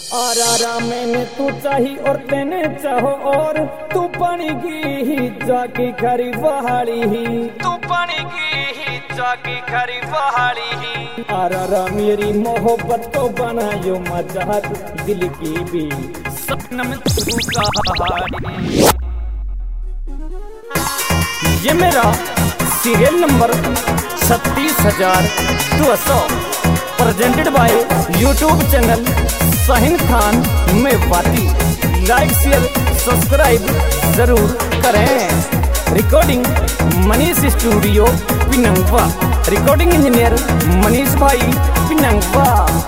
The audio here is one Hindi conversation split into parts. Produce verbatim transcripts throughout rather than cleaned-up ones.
आरा मैंने तू चाही और तेने चाहो और तू पानी की ही जाकी खरी पहाड़ी ही तू पानी की ही जाकी खरी पहाड़ी ही आरा मेरी मोहब्बत तो बनायो मजाक दिल की भी सपनम तू कहाड़ी। ये मेरा सीरियल नंबर छत्तीस हजार दो सौ presented by YouTube channel Shaheen Khan Mewati. Like share subscribe जरूर करें। Recording Manish studio Pinangwa. Recording engineer Manish भाई पिनंगवा।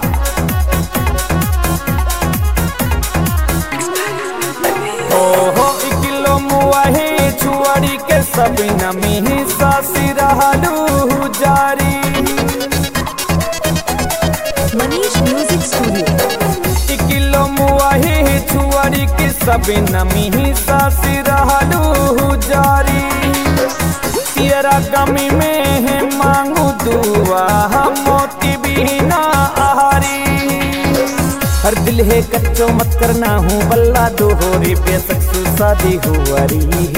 ओहो किलो मुआही छुआड़ी के सब नमी सासी रहलू जारी। मनीष म्यूजिक स्टूडियो किलो मुआही छुआड़ी की सब नमी सासी रहलू जारी। तेरा गमी में है मांगू दुआ मोती भी ना आहारी। हर दिल है कच्चो मत करना हूँ बल्ला दोहरी बेशक सु शादी हुआरी।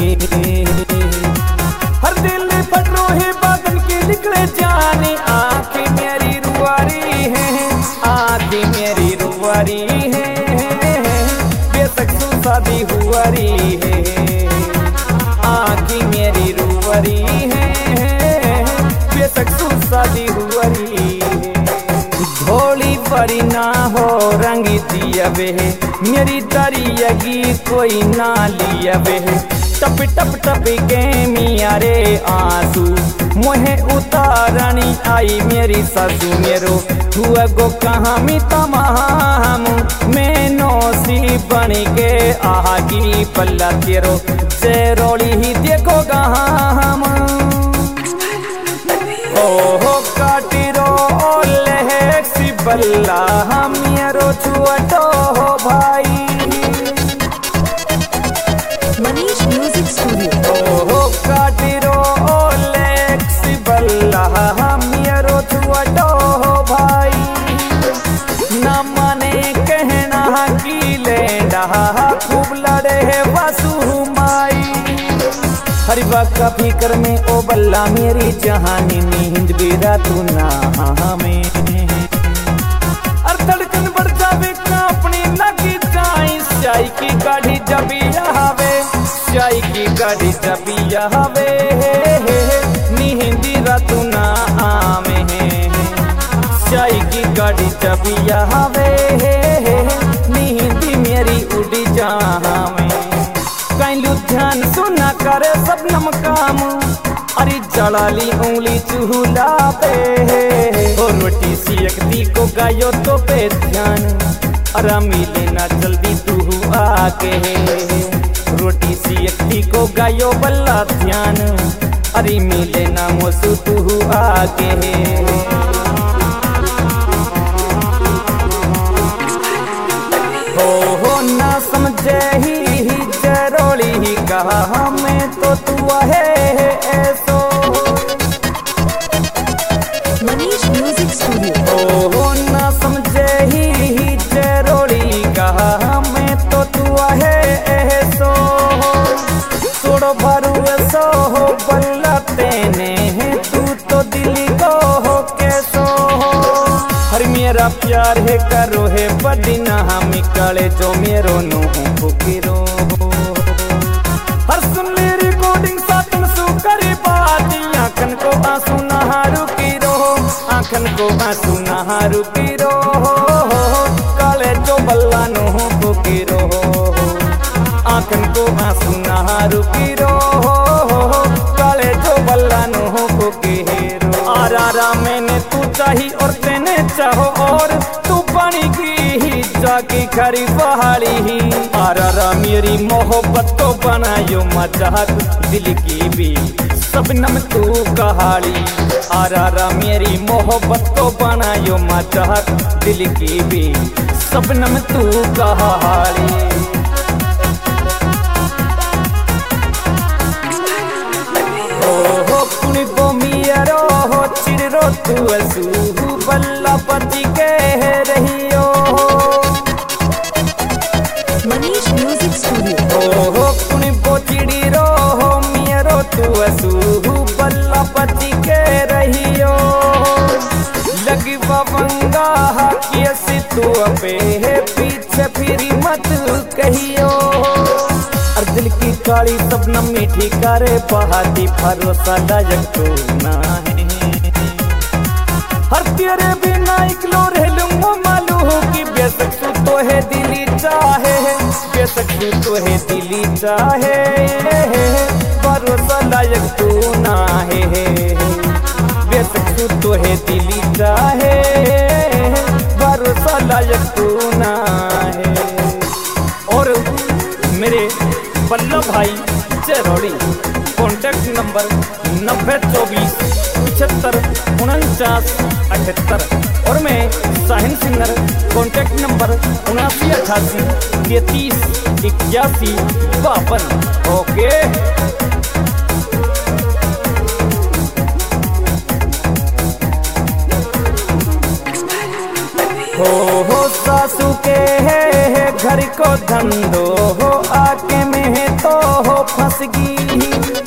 हर दिल पटरो है बादल की निकले जाने आंखें मेरी रुआरी है आंखें मेरी रुआरी है बेशक सु शादी हुआरी है आंखें मेरी रुआरी है बेशक सु शादी हुआरी है। भोली परी ना हो रंगी दिया वे मेरी दरियागी कोई ना लिया वे। टप टप टप के मियारे आंसू मोहे उतारनी आई मेरी सासू मेरो हुआ गो कहाँ मी तमाम मैं नौसी बन के आगी पल्ला तेरो जेरोली ही देखो गहाम। ओहो काटिरो लेक्सी बल्ला मेरो छुअटो हो भाई। मनीष म्यूजिक स्टूडियो ओहो काटिरो लेक्सी बल्ला मेरो छुअटो हो भाई। न माने कहना की लेंडा खूब लड़े वासु माई। हरी बात का फिकर में ओ बल्ला मेरी जहानी नींद बेरा तू ना हमें। अर धड़कन बढ़ जावे कांपनी लगी जाई चाय की गाड़ी जबी आवे चाय की गाड़ी जबी आवे नींद रातू ना आवे चाय की गाड़ी जबी आवे नींद मेरी उड़ी जावे। कैलू ध्यान सुना करे सब नम काम अरे जड़ाली उंगली चूल्हा पे और रोटी सियकती को गायो तो पे ध्यान अरे मिले ना जल्दी तू आके रोटी सियकती को गायो बल्ला ध्यान अरे मिले ना मोसू तू आके। हो हो ना समझे ही जरोली ही कहा मैं तो तू है ऐसो। मनीष म्यूजिक स्टूडियो हो ना समझे ही जरोली कहा मैं तो तू है ऐसो। छोड़ो भरू ऐसो हो बल्ला तेने तू तो दिल को हो कैसो। हर मेरा प्यार है करो है बड़ी ना हम कले जो मेरो नो फुकिरो। हर सुन ले रिकॉर्डिंग सातन सु करी बाती आंखन को आंसू नहारू की रो आंखन को आंसू नहारू की रो काले जो बल्ला नो फुकिरो आंखन को आंसू नहारू की रो काले जो बल्ला नो फुकिरो। आरा मैंने तू चाही और तेने चाहो और तू पानी की ही जाकी खरी पहाड़ी ही आरा मेरी मोहब्बत तो बनायो मजाक दिल की भी सबनम तू कहाड़ी। आरा मेरी मोहब्बत तो बनायो मजाक दिल की भी सबनम तू कहाड़ी। ओहो कुणी को मियारो हो चिड़रो तू असू बल्ला पति के रहियो। पे पीछे फिरी मत कहियो। और दिल की काली सपना मीठी करे बहाती भरोसा लायक तू ना है। हर तेरे बिना इकलो रह लूंगा मालूम हो कि बेशक तू तो है दिली चाहे, बेशक तू तो है दिली चाहे, भरोसा लायक तू ना है। बेशक तू तो है दिली चाहे, भरोसा लायक तू ना है। और मेरे बल्लभ भाई चरौड़ी, कॉन्टैक्ट नंबर नब्बे चौबीस पचहत्तर उनचास अठहत्तर। और मैं साहिन सिंगर, कॉन्टैक्ट नंबर उनासी अठासी तैतीस इक्यासी बावन। ओके हो हो सासू के है घर को धंधो हो, आके में तो हो फंस गई।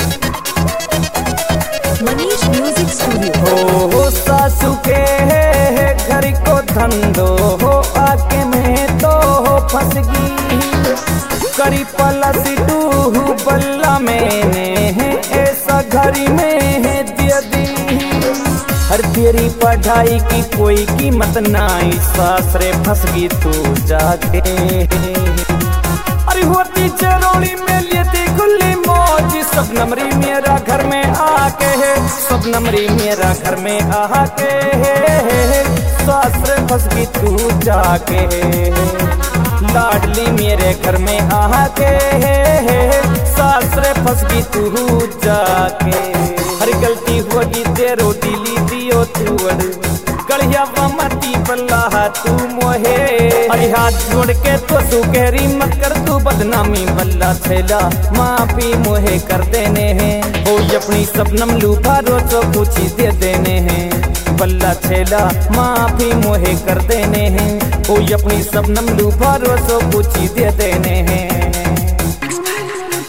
Manish music studio. हो हो सासू के है घर को धंधो हो, आके में तो हो फंस गई। करी पलस टू बल्ला मैंने है ऐसा घरी में है दिया दी। हर तेरी पढ़ाई की कोई कीमत नाई, सासरे फंस गई तू जाके। अरे होती चरौड़ी में लेती खुली मौज, सब नमरी मेरा घर में आके है, सब नमरी मेरा घर में आके है, सासरे फंस गई तू जाके। लाडली मेरे घर में आके है, सासरे फंस गई तू जाके। हर गलती होगी तेरो दिली दियो तुअड़, गढ़िया मती बल्ला तू मोहे। अरे हाथ जोड़ के तो सुकेरी मत कर तू बदनामी, बल्ला छेला माफी मोहे कर देने हैं। हो अपनी सबनम लूभा रोचो पूछी दे देने हैं, बल्ला छेला माफी मोहे कर देने हैं। हो अपनी सबनम लूभा रोचो पूछी दे देने हैं।